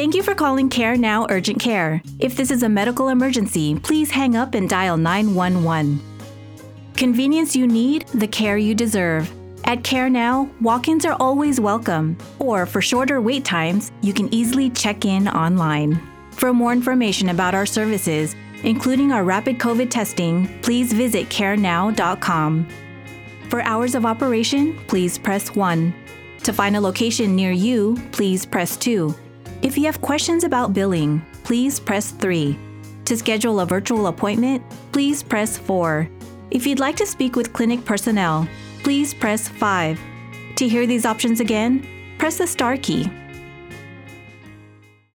Thank you for calling Care Now Urgent Care. If this is a medical emergency, please hang up and dial 911. Convenience you need, the care you deserve. At Care Now, walk-ins are always welcome, or for shorter wait times, you can easily check in online. For more information about our services, including our rapid COVID testing, please visit carenow.com. For hours of operation, please press 1. To find a location near you, please press 2. If you have questions about billing, please press 3. To schedule a virtual appointment, please press 4. If you'd like to speak with clinic personnel, please press 5. To hear these options again, press the star key.